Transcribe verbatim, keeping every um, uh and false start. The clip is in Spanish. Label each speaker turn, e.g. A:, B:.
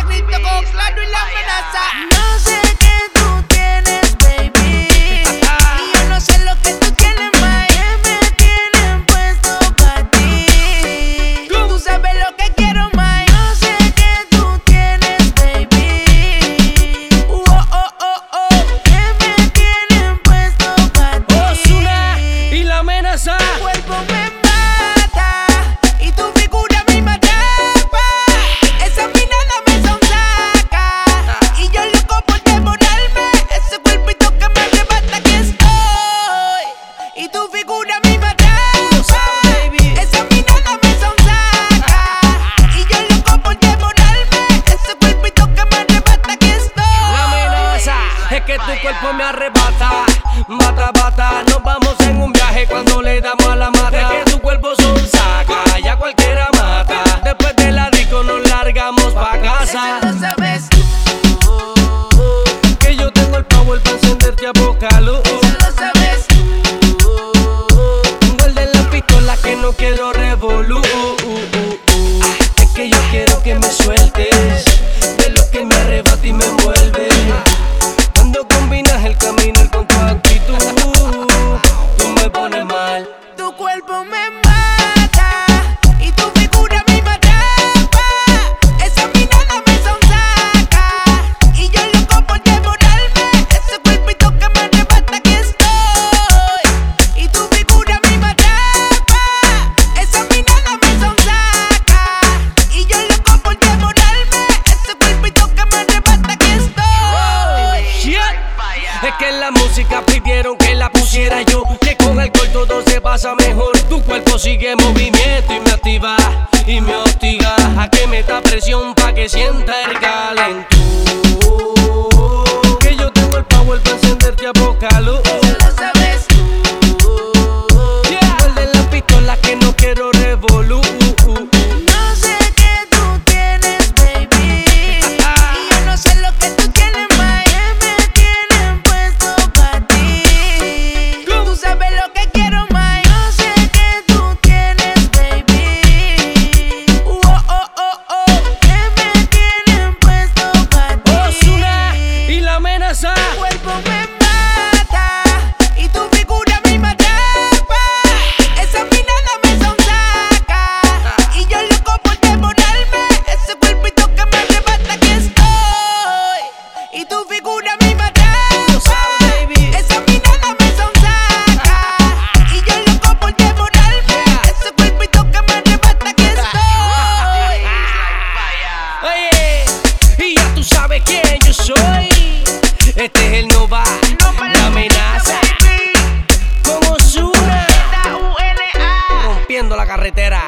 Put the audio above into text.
A: Cristo con Claro y La Amenaza.
B: No sé qué tú tienes, baby, y yo no sé lo que tú tienes, ma, que me tienen puesto pa' ti.
A: Tú sabes lo que quiero, ma.
B: No sé qué tú tienes, baby, oh, oh, oh, oh, que me tienen puesto pa' ti.
C: Ozuna y La Amenaza.
A: Tu cuerpo me mata y tu figura me atrapa. Esa mirada me sonsaca y yo loco por devorarme. Ese cuerpito que me arrebata, aquí estoy. Y tu figura me atrapa. Esa mirada me sonsaca y yo loco por devorarme. Ese cuerpito que me arrebata, aquí estoy.
C: La amenaza es que tu cuerpo me arrebata. Mata, bata, nos vamos en un viaje cuando le damos a la mata. Es que tu cuerpo son saca, ya cualquiera mata. Después de la disco nos largamos pa' casa.
A: Eso lo sabes tú.
C: Que yo tengo el power para encenderte a boca luz.
A: Eso lo sabes tú.
C: Guarden la pistola que no quiero revolú. Es que yo quiero que me sueltes de lo que me arrebata y me envuelve. Cuando combinas el caminar con tu actitud, tú me pones mal.
A: Tu cuerpo me mata y tu figura me atrapa. Esa mirada me sonsaca y yo loco por devorarme. Ese cuerpito que me arrebata, aquí estoy. Y tu figura me atrapa. Esa mirada me sonsaca y yo loco por devorarme. Ese cuerpito que me arrebata, aquí estoy.
C: Shit. Es que en la música pidieron que la pusiera yo, que con alcohol todo se pasa mejor. Tu cuerpo sigue en movimiento y me activa y me hostiga a que meta presión pa' que sienta el calentón. Que yo tengo el power para encenderte a boca luz.
A: Eso lo sabes tú.
C: Guarden las pistolas que no quiero revolú.
B: No sé qué tú tienes, baby, y yo no sé lo que tú tienes, ma, que me tienen puesto pa' ti.
A: Tú sabes lo que quiero, ma.
B: No sé qué tú tienes, baby, oh, oh, oh, oh, que me tienen puesto pa' ti.
C: Ozuna y La Amenaza.
A: Tu cuerpo me mata y tu figura me atrapa. Esa mirada me sonsaca y yo loco por devorarme. Ese cuerpito que me arrebata, aquí estoy. Y tu figura me atrapa. Esa mirada me sonsaca y yo loco por devorarme. Ese cuerpito que me arrebata, aquí estoy.
C: Oye, y ya tú sabes quién yo soy. Este es el Nova, La Amenaza, con Ozuna, rompiendo la carretera.